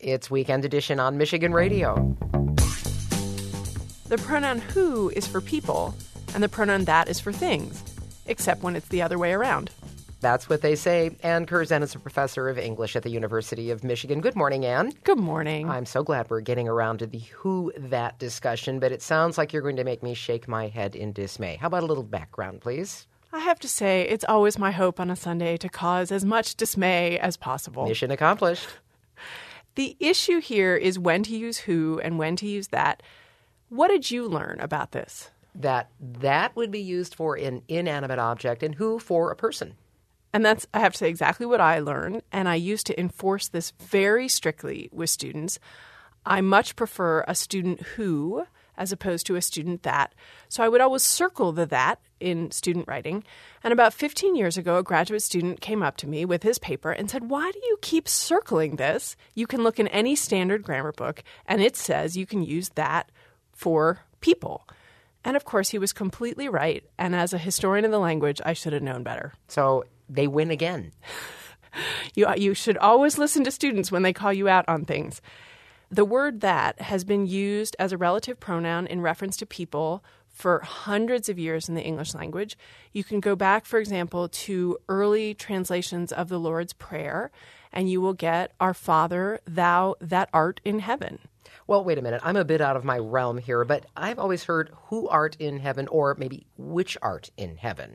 It's Weekend Edition on Michigan Radio. The pronoun who is for people, and the pronoun that is for things, except when it's the other way around. That's what they say. Ann Curzan is a professor of English at the University of Michigan. Good morning, Ann. Good morning. I'm so glad we're getting around to the who-that discussion, but it sounds like you're going to make me shake my head in dismay. How about a little background, please? I have to say, it's always my hope on a Sunday to cause as much dismay as possible. Mission accomplished. The issue here is when to use who and when to use that. What did you learn about this? That would be used for an inanimate object and who for a person. And that's, I have to say, exactly what I learned, and I used to enforce this very strictly with students. I much prefer a student who as opposed to a student that. So I would always circle the that in student writing. And about 15 years ago, a graduate student came up to me with his paper and said, "Why do you keep circling this? You can look in any standard grammar book, and it says you can use that for people." And of course, he was completely right. And as a historian of the language, I should have known better. So they win again. You should always listen to students when they call you out on things. The word that has been used as a relative pronoun in reference to people for hundreds of years in the English language. You can go back, for example, to early translations of the Lord's Prayer, and you will get, "Our Father, thou that art in heaven." Well, wait a minute. I'm a bit out of my realm here, but I've always heard "who art in heaven" or maybe "which art in heaven."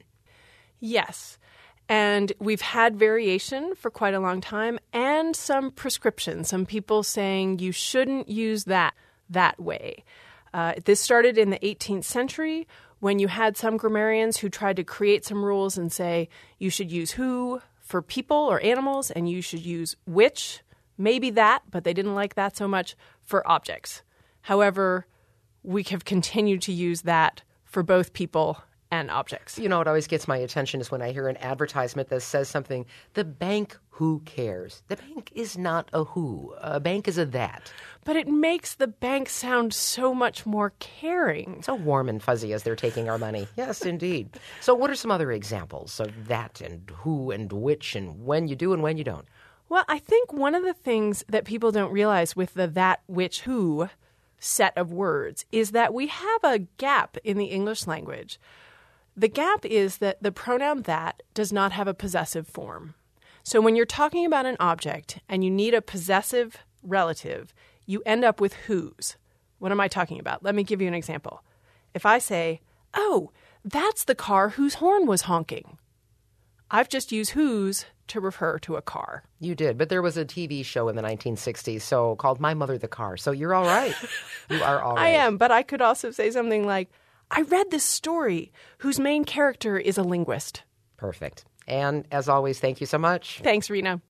Yes. And we've had variation for quite a long time and some prescription, some people saying you shouldn't use that way. This started in the 18th century when you had some grammarians who tried to create some rules and say you should use who for people or animals and you should use which, maybe that, but they didn't like that so much, for objects. However, we have continued to use that for both people and objects. You know what always gets my attention is when I hear an advertisement that says something, "The bank who cares." The bank is not a who. A bank is a that. But it makes the bank sound so much more caring. So warm and fuzzy as they're taking our money. Yes, indeed. So what are some other examples of that and who and which and when you do and when you don't? Well, I think one of the things that people don't realize with the that, which, who set of words is that we have a gap in the English language. The gap is that the pronoun that does not have a possessive form. So when you're talking about an object and you need a possessive relative, you end up with whose. What am I talking about? Let me give you an example. If I say, "Oh, that's the car whose horn was honking," I've just used whose to refer to a car. You did, but there was a TV show in the 1960s called My Mother the Car, so you're all right. You are all right. I am, but I could also say something like, "I read this story whose main character is a linguist." Perfect. And as always, thank you so much. Thanks, Rena.